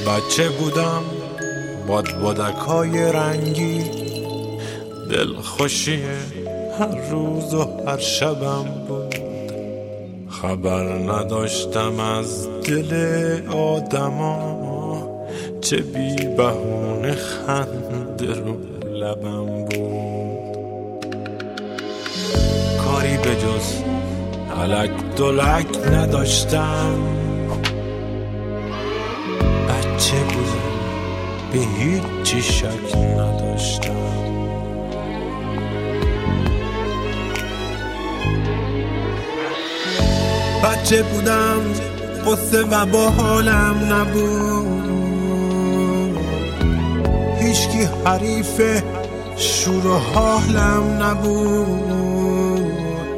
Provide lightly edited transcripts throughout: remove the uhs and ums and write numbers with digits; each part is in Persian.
بچه بودم بادبادک‌های رنگی، دلخوشی هر روز و هر شبم بود. خبر نداشتم از دل آدما، چه بی بهونه خنده رو لبم بود. کاری به جز الک دلک نداشتم، بچه بودم به هیچی شک نداشتم. بچه بودم قصه و با حالم نبود، هیچکی حریف شور و حالم نبود.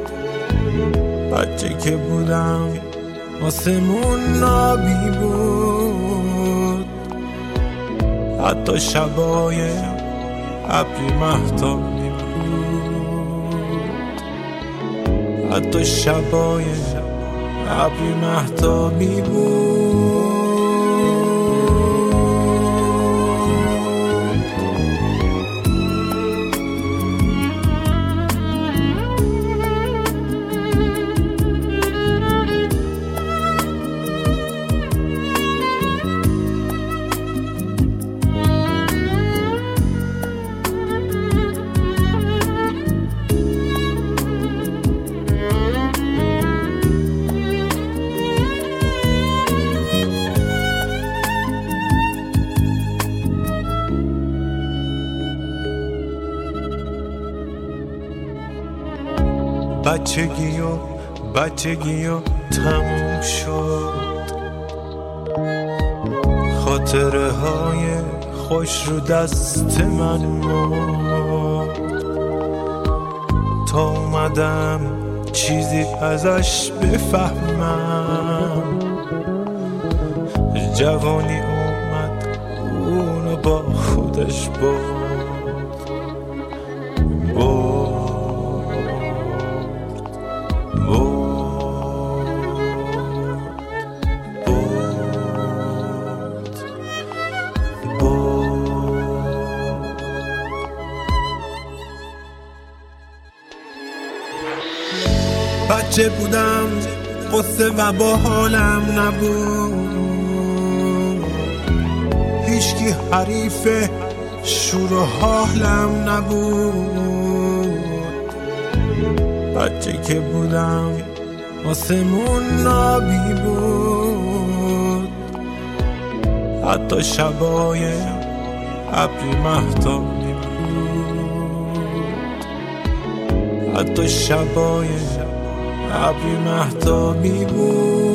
بچه که بودم آسمون نابی بود، حتی شبای ابری مهتابی بود، حتی شبای ابری مهتابی بود. بچگی و تموم شد، خاطره های خوش رو دست من مرد. تا اومدم چیزی ازش بفهمم، جوانی اومد اونو با خودش برد. بچه بودم قصه و با حالم نبود، هیچکی حریف شور و حالم نبود. بچه که بودم آسمون نابی بود، حتی شبای ابری مهتابی بود، حتی شبای ابری مهتابی بود.